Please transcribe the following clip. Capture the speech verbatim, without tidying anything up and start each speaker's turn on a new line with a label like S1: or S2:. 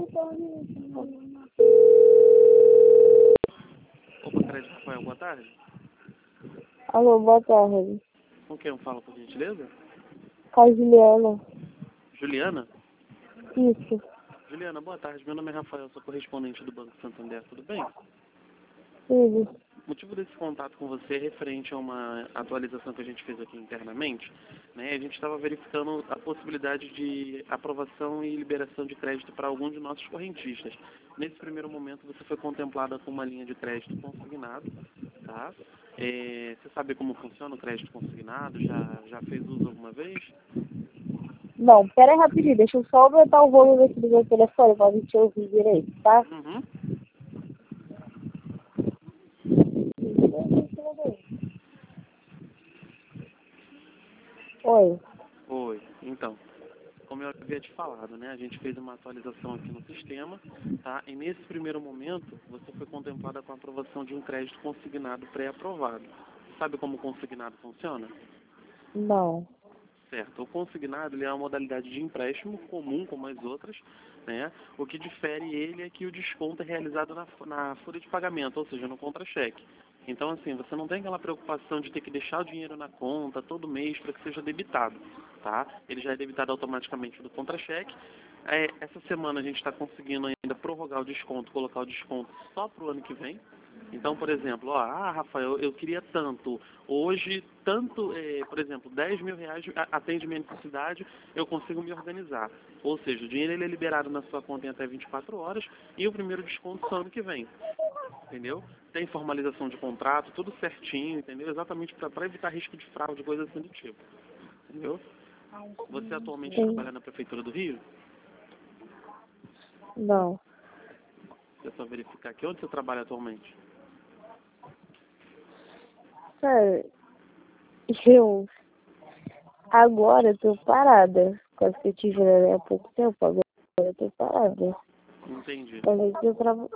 S1: Opa, Crédito Rafael, boa tarde.
S2: Alô, boa tarde.
S1: Com quem eu falo, por gentileza?
S2: Com a Juliana.
S1: Juliana?
S2: Isso.
S1: Juliana, boa tarde. Meu nome é Rafael, sou correspondente do Banco Santander, tudo bem?
S2: Tudo.
S1: O motivo desse contato com você é referente a uma atualização que a gente fez aqui internamente, né? A gente estava verificando a possibilidade de aprovação e liberação de crédito para algum de nossos correntistas. Nesse primeiro momento, você foi contemplada com uma linha de crédito consignado, tá? É, você sabe como funciona o crédito consignado? Já, já fez uso alguma vez?
S2: Não, pera aí rapidinho, deixa eu só aumentar o volume aqui do meu telefone pra gente ouvir direito, tá?
S1: Uhum.
S2: Oi.
S1: Oi, então, como eu havia te falado, né, a gente fez uma atualização aqui no sistema, tá? E nesse primeiro momento, você foi contemplada com a aprovação de um crédito consignado pré-aprovado. Sabe como o consignado funciona?
S2: Não.
S1: Certo. O consignado ele é uma modalidade de empréstimo comum como as outras, né? O que difere ele é que o desconto é realizado na, na folha de pagamento, ou seja, no contra-cheque. Então, assim, você não tem aquela preocupação de ter que deixar o dinheiro na conta todo mês para que seja debitado, tá? Ele já é debitado automaticamente do contra-cheque. É, essa semana a gente está conseguindo ainda prorrogar o desconto, colocar o desconto só para o ano que vem. Então, por exemplo, ó, ah, Rafael, eu queria tanto, hoje, tanto, eh, por exemplo, dez mil reais atende minha necessidade, eu consigo me organizar. Ou seja, o dinheiro ele é liberado na sua conta em até vinte e quatro horas e o primeiro desconto só ano que vem. Entendeu? Tem formalização de contrato, tudo certinho, entendeu? Exatamente para evitar risco de fraude, coisas assim do tipo. Entendeu? Você atualmente
S2: Sim.
S1: trabalha na Prefeitura do Rio?
S2: Não.
S1: Deixa eu só verificar aqui. Onde você trabalha atualmente?
S2: Sério, eu agora eu tô parada. Quase que eu tive há pouco tempo, agora eu tô parada.
S1: Entendi.
S2: Falei que eu trabalho.